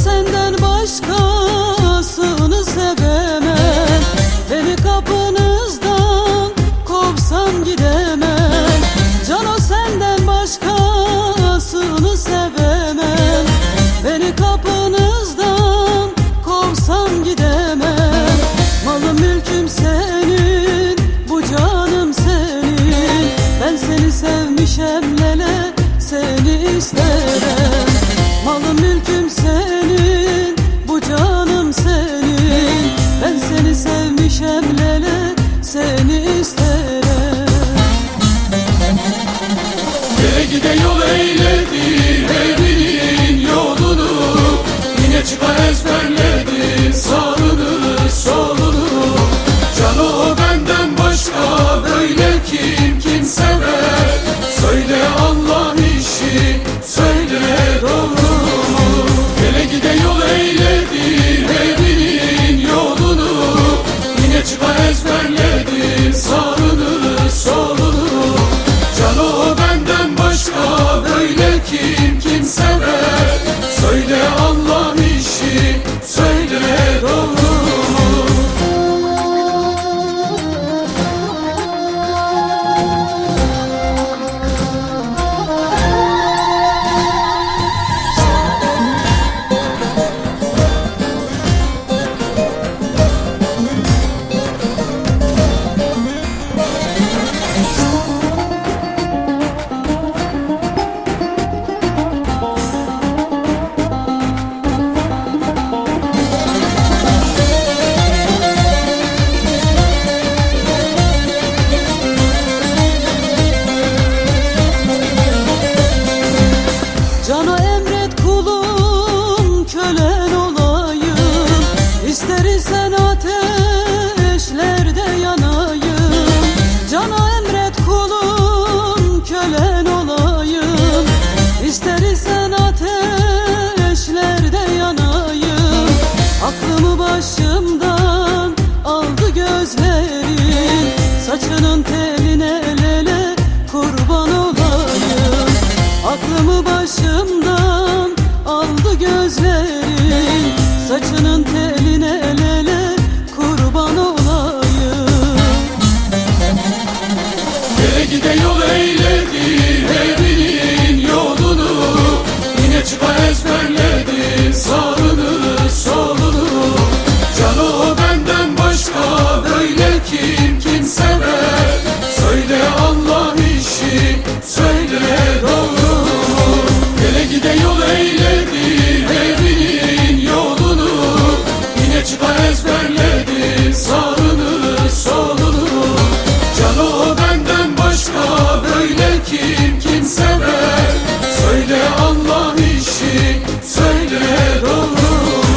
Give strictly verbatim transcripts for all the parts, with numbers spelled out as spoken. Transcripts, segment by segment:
senden başkasını sevemem. Beni kapınızdan kovsan gidemem. Cano senden başkasını sevemem. Beni kapınızdan kovsan gidemem. Malım mülküm senin, bu canım senin. Ben seni sevmişem lele, seni isterim. Malım mülküm senin, bu canım senin. Ben seni sevmişem lele, seni isterim. Gele gide yol eyledin evinin yolunu. Yine çıkar ezberledin sağını solunu. Cano benden başka böyle kim kim sever? Söyle Allah işi, söyle doğru mu? Gele gide yol eyledin evinin yolunu. Yine çıkar ezberledin sağını solunu. Cano benden başka böyle kim kim sever? Söyle Allah işi, söyle doğru mu? Cana emret kulum, kölen olayım. İstersen ateşlerde yanayım. Cana emret kulum, kölen olayım. İstersen ateşlerde yanayım. Aklımı başımdan aldı gözlerin. Saçının teline lele kurban olayım. Aklımı başımdan aldı gözlerin. Saçının teline lele kurban olayım. Gele gide yol eyledin evinin yolunu. Yine çıkar ezberledin sağını solunu. Cano benden başka böyle kim kim sever? Söyle Allah işi, söyle doğru mu? Gele gide yol eyledin evinin yolunu. Yine çıkar ezberledin sağını solunu. Cano benden başka böyle kim kim sever? Söyle Allah işi, söyle doğru mu?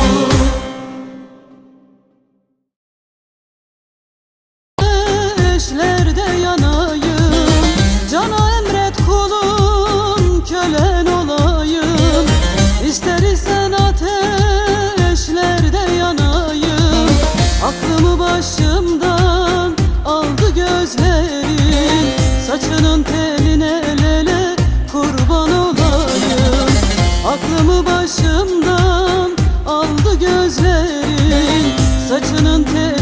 Ateşlerde yanayım. Cana emret kulum, kölen olayım. İstersen ateşlerde yanayım. Aklımı başımdan aldı gözlerin. Saçının teline lele kurban olayım. Aklımı başımdan aldı gözlerin. Saçının teline